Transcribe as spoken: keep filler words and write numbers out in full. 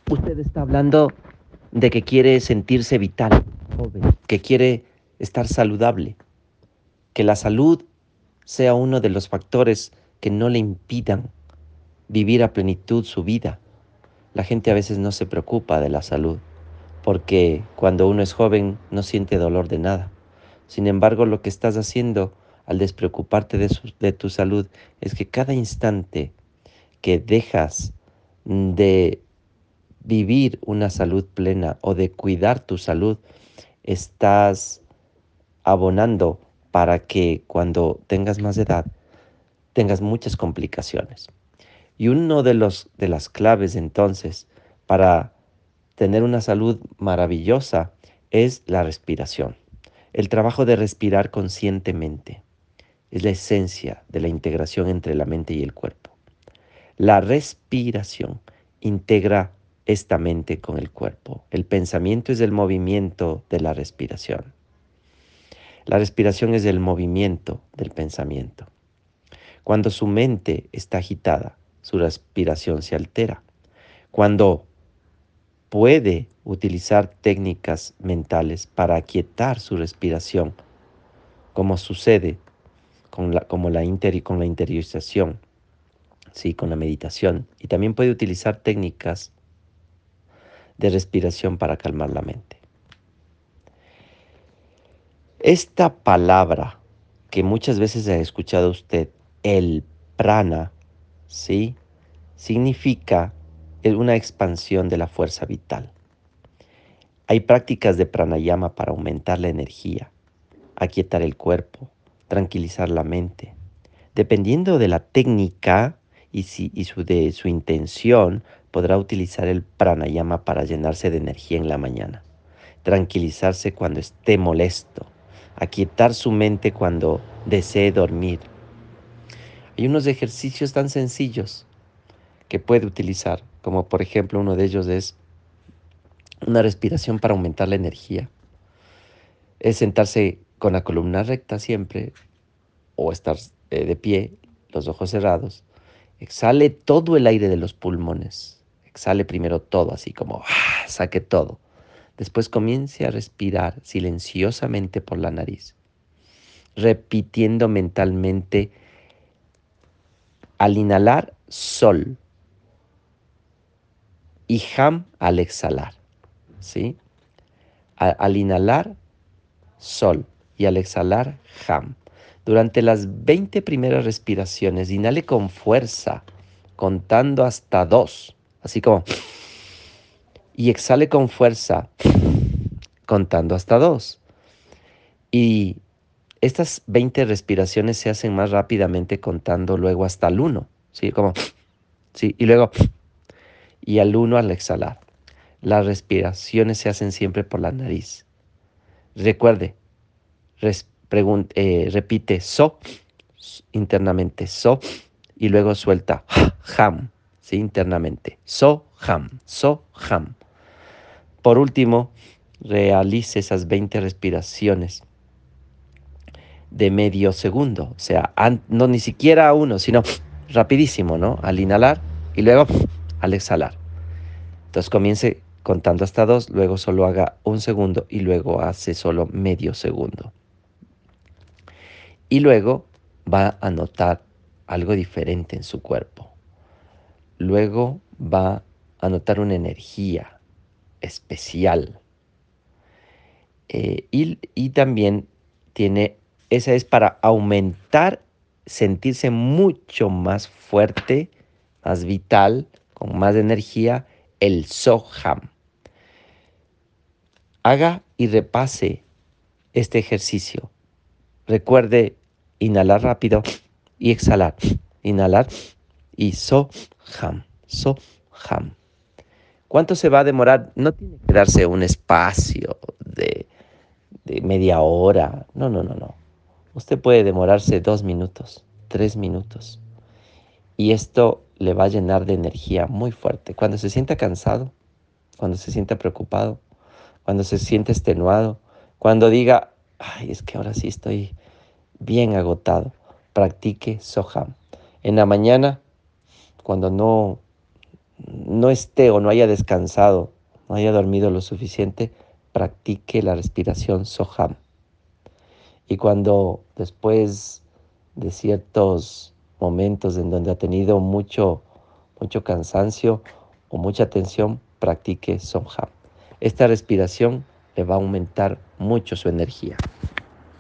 Usted está hablando de que quiere sentirse vital, joven, que quiere estar saludable, que la salud sea uno de los factores que no le impidan vivir a plenitud su vida. La gente a veces no se preocupa de la salud, porque cuando uno es joven no siente dolor de nada. Sin embargo, lo que estás haciendo al despreocuparte de, su- de tu salud es que cada instante que dejas de vivir una salud plena o de cuidar tu salud, estás abonando para que cuando tengas más edad tengas muchas complicaciones. Y uno de los de las claves entonces para tener una salud maravillosa es la respiración. El trabajo de respirar conscientemente es la esencia de la integración entre la mente y el cuerpo. La respiración integra esta mente con el cuerpo. El pensamiento es el movimiento de la respiración. La respiración es el movimiento del pensamiento. Cuando su mente está agitada, su respiración se altera. Cuando puede utilizar técnicas mentales para aquietar su respiración, como sucede con la, como la inter, con la interiorización, ¿sí? Con la meditación. Y también puede utilizar técnicas de respiración para calmar la mente. Esta palabra que muchas veces ha escuchado usted, el prana, ¿sí? Significa una expansión de la fuerza vital. Hay prácticas de pranayama para aumentar la energía, aquietar el cuerpo, tranquilizar la mente. Dependiendo de la técnica y, si, y su, de su intención, podrá utilizar el pranayama para llenarse de energía en la mañana, tranquilizarse cuando esté molesto, aquietar su mente cuando desee dormir. Hay unos ejercicios tan sencillos que puede utilizar, como por ejemplo uno de ellos es una respiración para aumentar la energía. Es sentarse con la columna recta siempre o estar eh, de pie, los ojos cerrados. Exhale todo el aire de los pulmones. Exhale primero todo, así como ¡ah! Saque todo. Después comience a respirar silenciosamente por la nariz, repitiendo mentalmente al inhalar sol y ham al exhalar, ¿sí? A- al inhalar sol y al exhalar ham. Durante las veinte primeras respiraciones, inhale con fuerza, contando hasta dos, así como, y exhale con fuerza, contando hasta dos. Y estas veinte respiraciones se hacen más rápidamente contando luego hasta el uno, ¿sí? Como, ¿sí? Y luego, y al uno al exhalar. Las respiraciones se hacen siempre por la nariz. Recuerde, res, pregun- eh, repite so internamente, so, y luego suelta ham, ¿sí? Internamente, so, ham, so, ham. Por último, realice esas veinte respiraciones de medio segundo, o sea, an- no ni siquiera uno, sino rapidísimo, ¿no? Al inhalar y luego al exhalar. Entonces comience contando hasta dos, luego solo haga un segundo y luego hace solo medio segundo. Y luego va a notar algo diferente en su cuerpo. Luego va a notar una energía especial. Eh, y, y también tiene, esa es para aumentar, sentirse mucho más fuerte, más vital, con más energía, el Soham. Haga y repase este ejercicio. Recuerde inhalar rápido y exhalar. Inhalar y Soham, Soham. ¿Cuánto se va a demorar? No tiene que darse un espacio de, de media hora. No, no, no, no. Usted puede demorarse dos minutos, tres minutos. Y esto le va a llenar de energía muy fuerte. Cuando se sienta cansado, cuando se sienta preocupado, cuando se siente extenuado, cuando diga, ay, es que ahora sí estoy bien agotado, practique Soham. En la mañana, cuando no, no esté o no haya descansado, no haya dormido lo suficiente, practique la respiración Soham. Y cuando después de ciertos momentos en donde ha tenido mucho, mucho cansancio o mucha tensión, practique Soham. Esta respiración le va a aumentar mucho su energía.